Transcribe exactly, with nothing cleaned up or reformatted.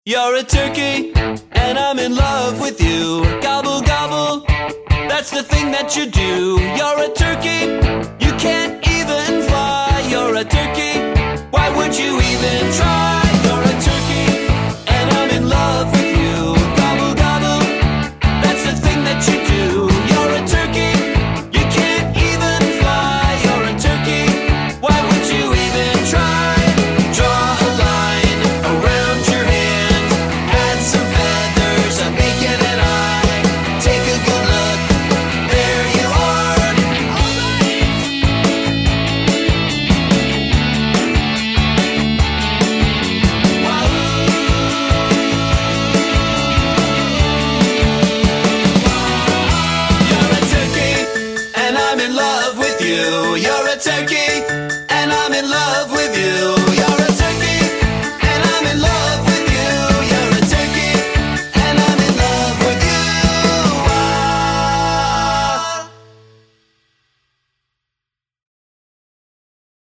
You're a turkey, and I'm in love with you. Gobble, gobble, that's the thing that you do. You're a turkey, you can't even fly. You're a turkey, why would you even try? You're a turkey, and I'm in love with you. Gobble, gobble, that's the thing that you do. You're a turkey, you can't even fly. You're a turkey, why would you even try? Draw a line around your hand, add some feathers, a beak and an eye. Take a good look, there you are. You're a turkey, and I'm in love with you. You're a turkey.